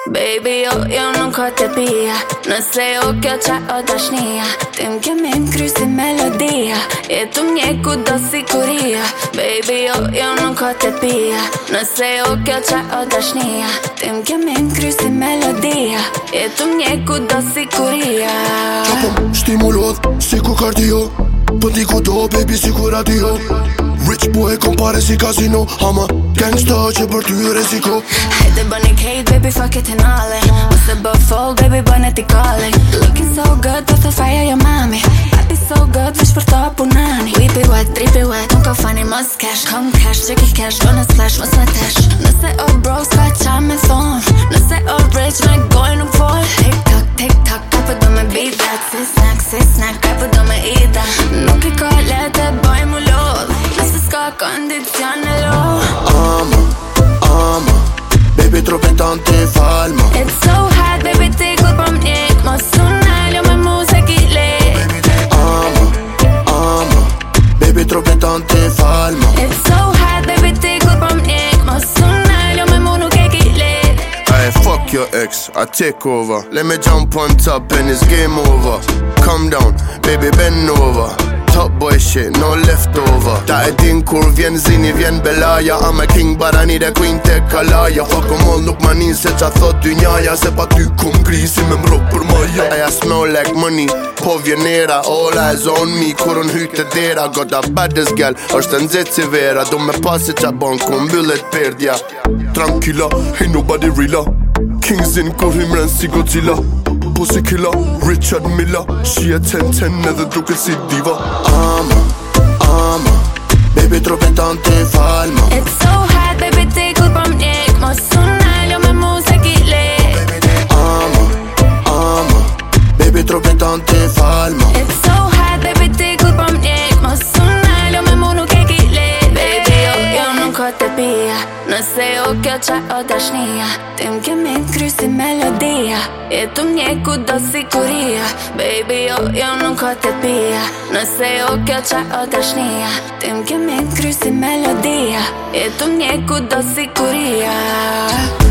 Baby, jo nuk ka të pia. Nëse jo kjo qa o dashnia, ti m'ke min kry si melodia. Jetu mjeku do si kuria. Baby, jo nuk ka të pia. Nëse jo kjo qa o dashnia, ti m'ke min kry si melodia. Jetu mjeku do si kuria. Qapëm stimulot si ku kardio, pëndi ku do baby si ku radio. Rich boy kom pare si casino, ama gangsta që për ty reziko. Hajde bëni Kate, baby, fuck it and all it. Ose bë fall, baby, bëne ti calling. Looking so good, do të faja jo mami. Happy so good, vish për ta punani. We be wet, trippy wet, nuk ka funny, mos cash. Come cash, që ki cash, bëne splash, mos me tesh. Nëse o bro, s'ka qa me thonë. Nëse o rich, me goj nuk fol. Tik tak, ka për do me beat that. Si snack, ka për do me eat that. Nuk I ka lete, bëj mu lodh. Nëse s'ka kondicion e lo. Baby trupi tanti falma. It's so hot, baby, ti kur po m'njek. Mos unaljo me mu se ki lek. Baby trupi tanti falma. It's so hot, baby, ti kur po m'njek. Mos unaljo me mu nuk e ki lek. Hey, fuck your ex, I take over. Let me jump on top and it's game over. Calm down, baby, bend over. Top boy shit, no leftover. Ta e din kur vjen zini, vjen belaja. I'm a king, but I need a queen te kalaja. Fuck em all, nuk ma nin se qa thot dy njaja. Se pa ty kum grisi me mrok për maja. I smell like money, po vjen era. All eyes on me, kur unë hyt e dera. Got a baddest gal, është nxet si vera. Do me pasi qa bon, ku mbyllet perdja. Tranquila, ain't nobody reala. Kings in kur himren si Godzilla. Pussy killer, Richard Miller. She a 10-10, edhe duket si diva. Baby trupi tanti falma. It's so hot, baby, ti kur po m'njek. Mos unaljo me mu se ki lek. Baby trupi tanti falma. It's so hot, baby, ti kur po m'njek. Mos unaljo me mu nuk e ki lek. Baby, jo nuk ka të pia. Nëse jo kjo qa o dashnia, ti m'ke min kry si melodia. Jetu mjeku do si kuria. Baby, jo nuk ka të pia. Nëse jo kjo qa o dashnia, ti m'ke min kry si melodia. Jetu mjeku do si kuria.